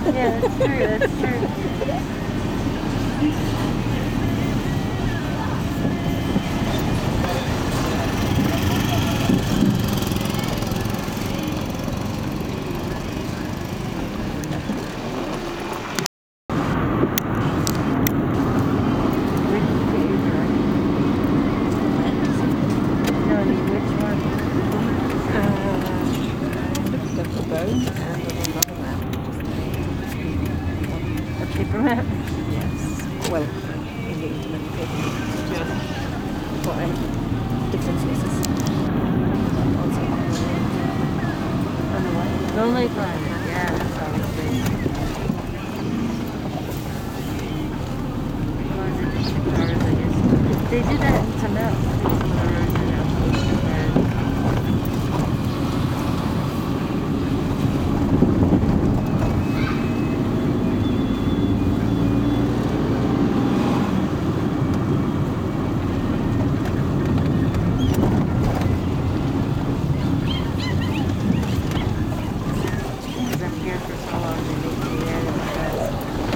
Yeah, that's true. That's true. No, I mean, which one? Looked at the bone and another map. A paper map? Yes. Well, in the internet paper. Just for different sources. Also On the what? Lonely Planet. Yeah, that's obviously. Cars, I guess. They did that in some else. Cars and because I'm here for so long, they make me edit fast.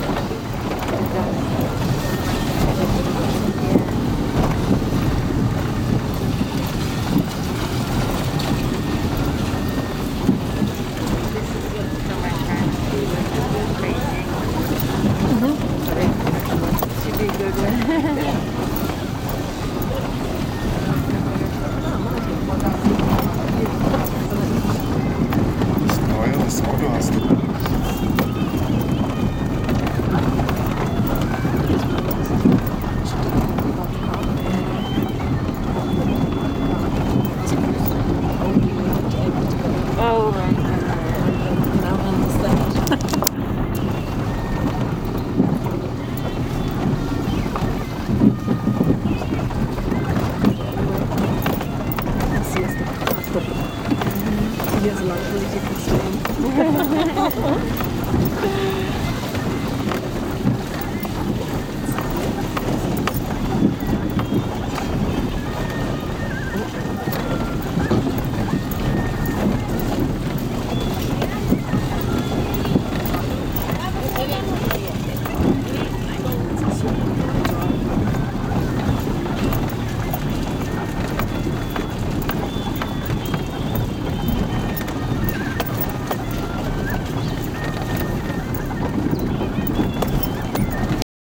This is what so much time to do with racing. But it should be a good one. Neuer, das Auto hast du. Oh, right. now I understand. Das hier ist der Kraftstoff. Hier ist lang, wo ich hier